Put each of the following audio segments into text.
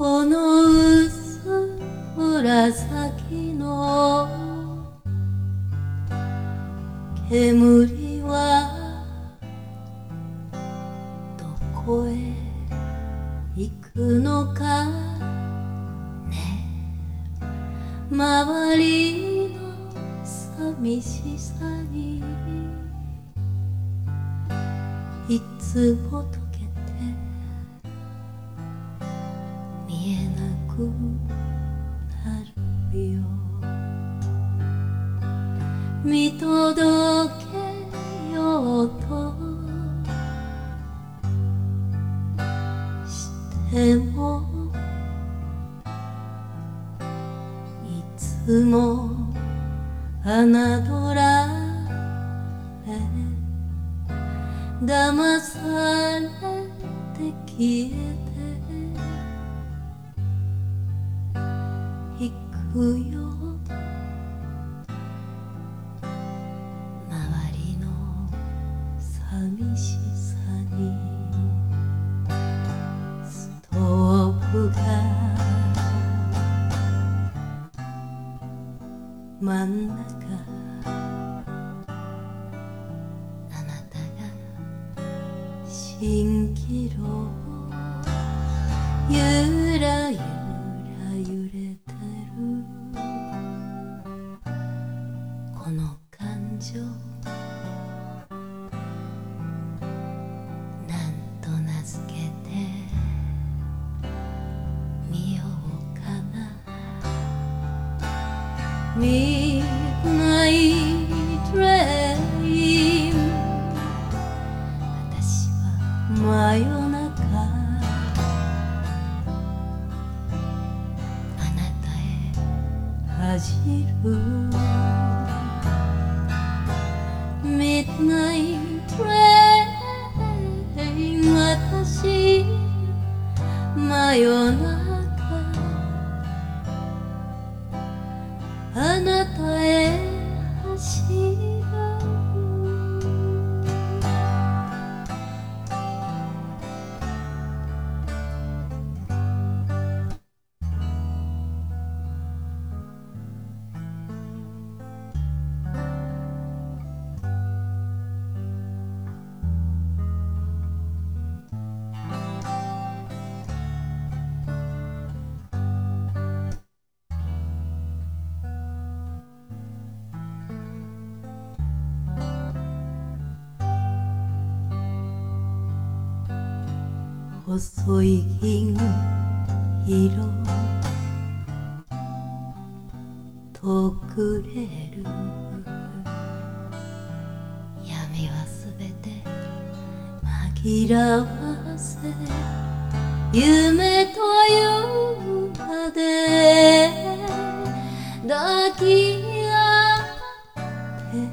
この薄紫の煙はどこへ行くのかね。周りの寂しさにいつも溶けて見えなくなるよ。見届けようとしてもいつも侮られ騙されて消えていくよ。周りの寂しさにストーブが真ん中、あなたが蜃気楼ゆらゆら揺れてるこの感情、なんと名付けてみようかな。Midnight Train、 私は真夜中あなたへ走る。 Midnight Train、 私真夜中あなたへ走る。細い銀色とくれる闇はすべて紛らわせ、夢という名で抱き合って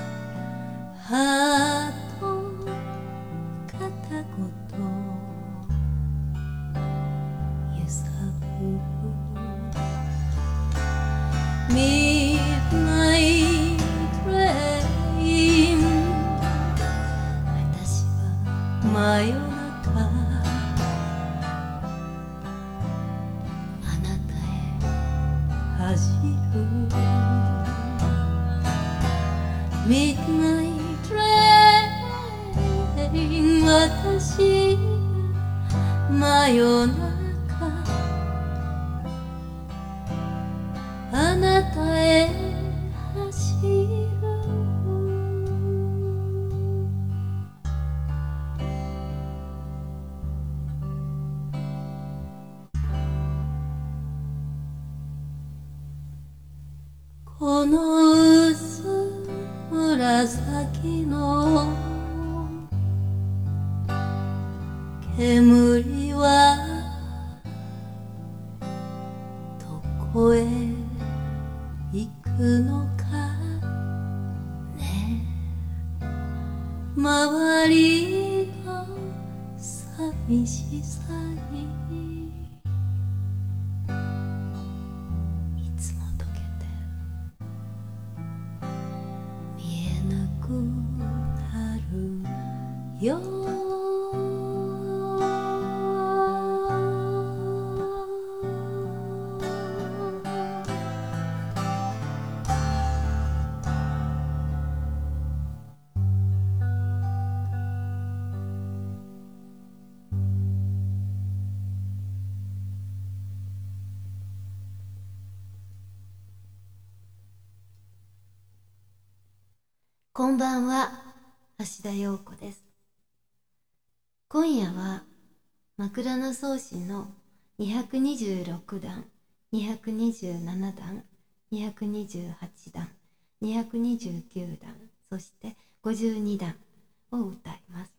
ハート片言Midnight Train、 私は真夜中あなたへ走る。 Midnight Train、 私は真夜中あなたへ走る。この薄紫の煙はどこへ行くのかね。周りの寂しさにいつも溶けて見えなくなるよ。 こんばんは、橋田陽子です。今夜は枕草子の226段、227段、228段、229段、そして52段を歌います。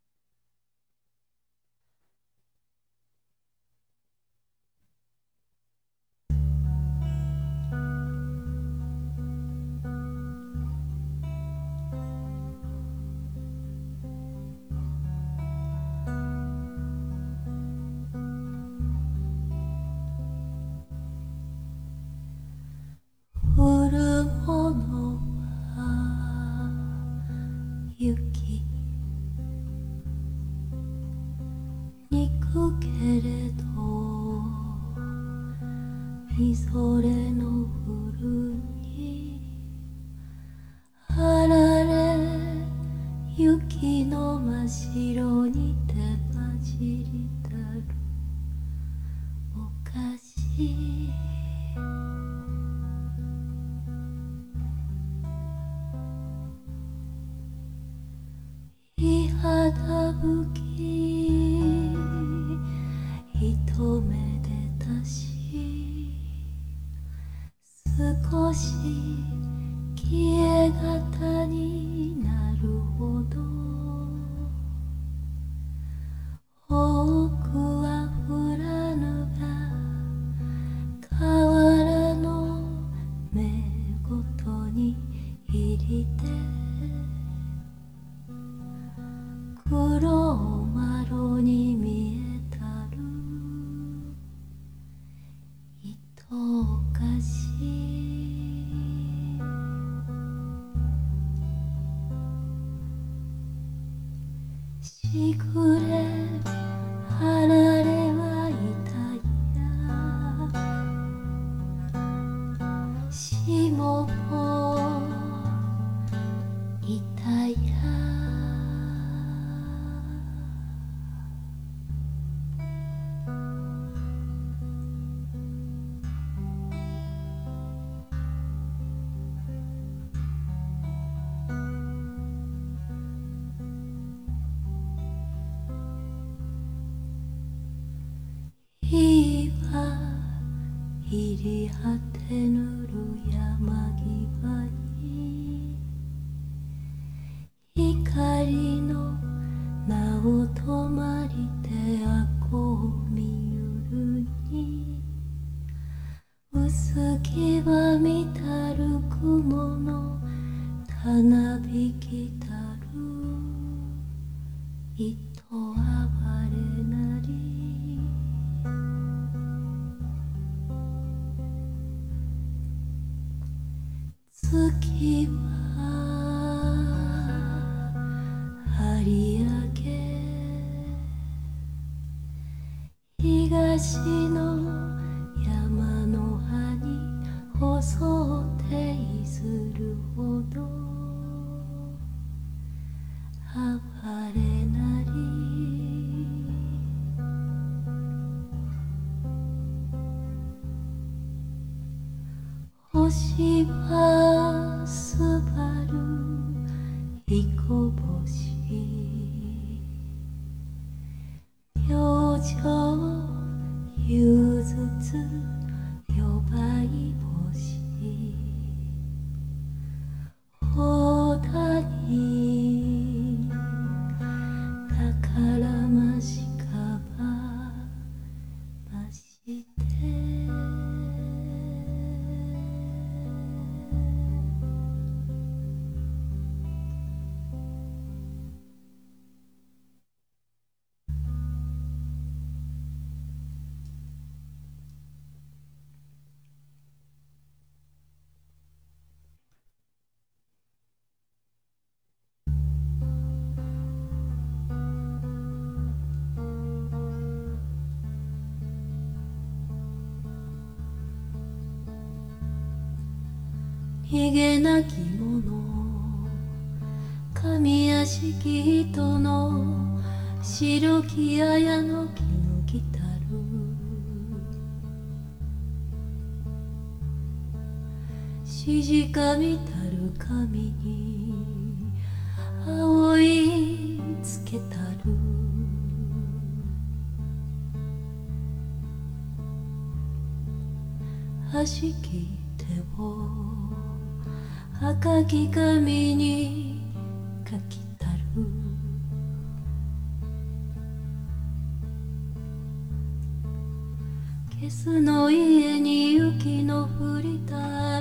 降るものは雪、憎けれどみぞれの降るにあられ雪の真っ白に手混じりたるおかしいい肌吹き一目でたし少し消え型になるほど多くは降らぬが河原の目ごとに入りて黒マロに見えたるいとおかしいしぐれ離れはいたやしももいたやいは入り果てぬる山際に光の名を止まりてあこうみゆるに薄きは見たる雲のたなびきたるいとあわれなり月は張り上げ東の山の葉に細手いするほど哀れなり星はすばる彦星明星夕筒夜梅星大谷宝ましかばましてひげなき者神屋敷人の白き綾の木の来たるしじかみたる髪に青いつけたるはしき手を赤き紙に書きたるゲスの家に雪の降りたる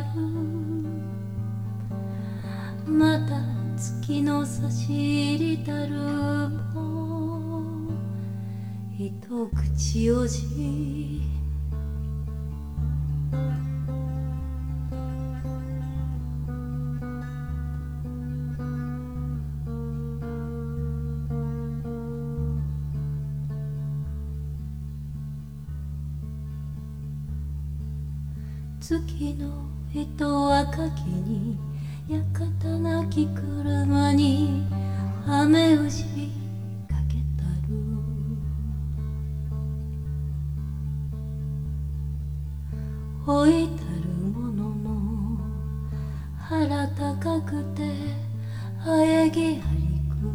また月の差し入りたるも一口おじ月の糸赤きに館なき車に雨牛かけたる置いたるものの腹高くてあえぎはりく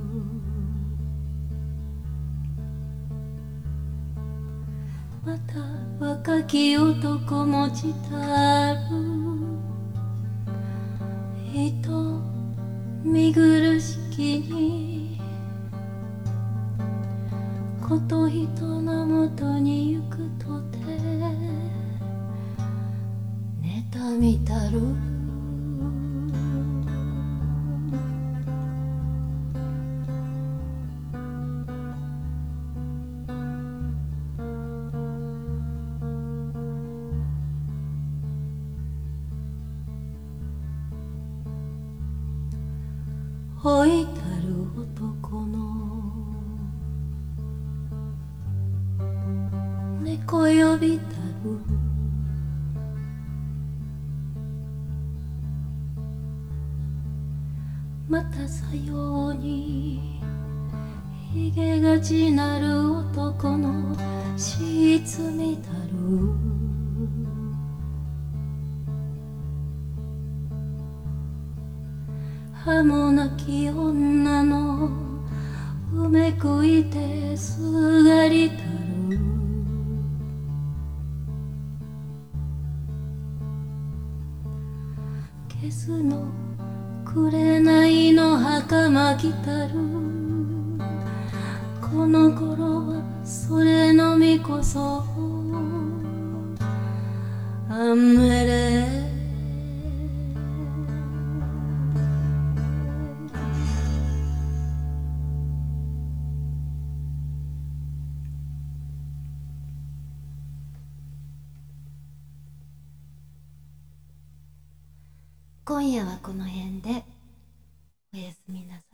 また若き男持ちたる人見苦しきにこと人のもとに行くとて妬みたる置いたる男の猫呼びたるまたさようにひげがちなる男のしつみたる歯もなき女のうめくいてすがりたるゲスの紅の袴着たるこの頃はそれのみこそアメレ今夜はこの辺でおやすみなさい。